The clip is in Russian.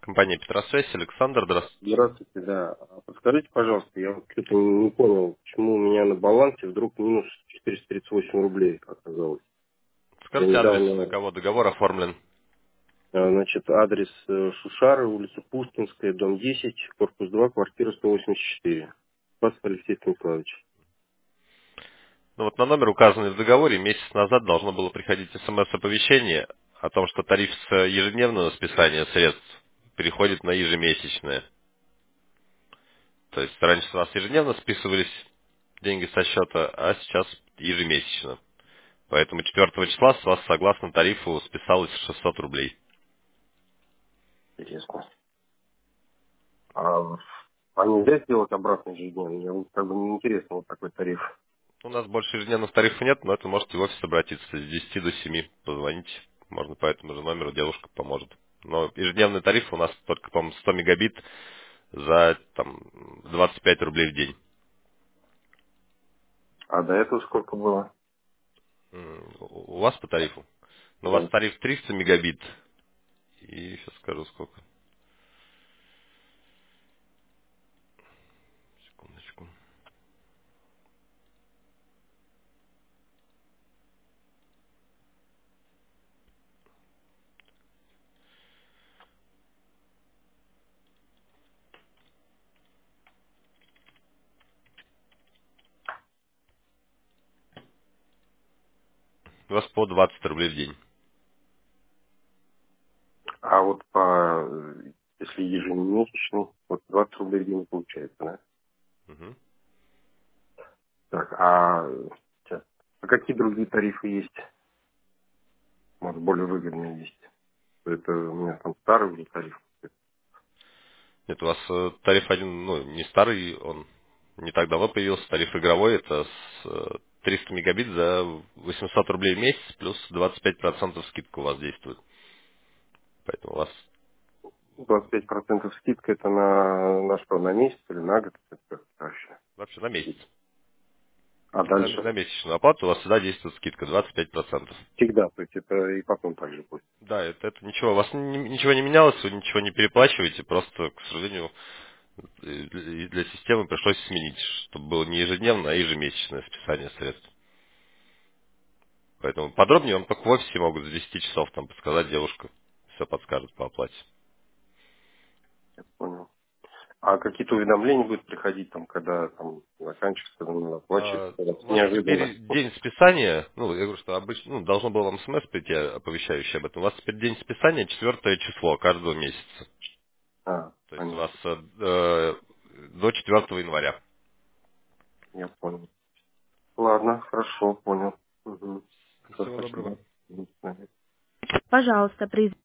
Компания Петросвязь, Александр, здравствуйте. Здравствуйте, да. Подскажите, пожалуйста, я вот что-то не понял, почему у меня на балансе вдруг минус 438 рублей оказалось. Я Скажите адрес, на недавно, кого договор оформлен. значит, адрес Шушары, улица Пушкинская, дом 10, корпус 2, квартира 184. Спасибо, Алексей Станиславович. Ну вот на номер, указанный в договоре, месяц назад должно было приходить СМС-оповещение о том, что тариф с ежедневного списания средств переходит на ежемесячное. То есть раньше с вас ежедневно списывались деньги со счета, а сейчас ежемесячно. Поэтому 4 числа с вас согласно тарифу списалось 600 рублей. Интересно. А, а нельзя сделать обратно ежедневно? Мне вот как бы неинтересно вот такой тариф. У нас больше ежедневных тарифов нет, но это можете в офис обратиться с 10 до 7. Позвоните. Можно по этому же номеру, девушка поможет. Но ежедневный тариф у нас только, по-моему, 100 мегабит за там, 25 рублей в день. А до этого сколько было? У вас по тарифу? Ну, у вас Да. тариф 300 мегабит. И сейчас скажу сколько. Секундочку. У вас по 20 рублей в день. А вот если ежемесячный, вот 20 рублей в день получается, да? Мгм. Так, сейчас. А какие другие тарифы есть? Может, более выгодные есть? Это у меня там старый уже тариф. Нет, у вас тариф один, ну, не старый, он не так давно появился. Тариф игровой, это с 300 мегабит за 800 рублей в месяц, плюс 25% скидка у вас действует. Поэтому у вас 25% скидка это на что, на месяц или на год? Это как вообще? вообще на месяц. А На дальше? месячную оплату у вас всегда действует скидка 25%. Всегда, то есть это и потом так же будет. Да, это ничего, у вас ничего не менялось, вы ничего не переплачиваете, просто, к сожалению, и для системы пришлось сменить, чтобы было не ежедневное, а ежемесячное списание средств. Поэтому подробнее вам только в офисе могут за 10 часов там подсказать, девушка все подскажет по оплате. Понял. А какие-то уведомления будут приходить там, когда там заканчивается, когда надо оплачивать? Это У нас неожиданно. теперь день списания, ну, я говорю, что обычно, ну, должно было вам смс прийти, оповещающий об этом. У вас теперь день списания 4 число каждого месяца. То есть у вас Понятно. до 4 января. Я понял. Ладно, хорошо, понял. Угу. Всего доброго. Спасибо. До свидания. Пожалуйста,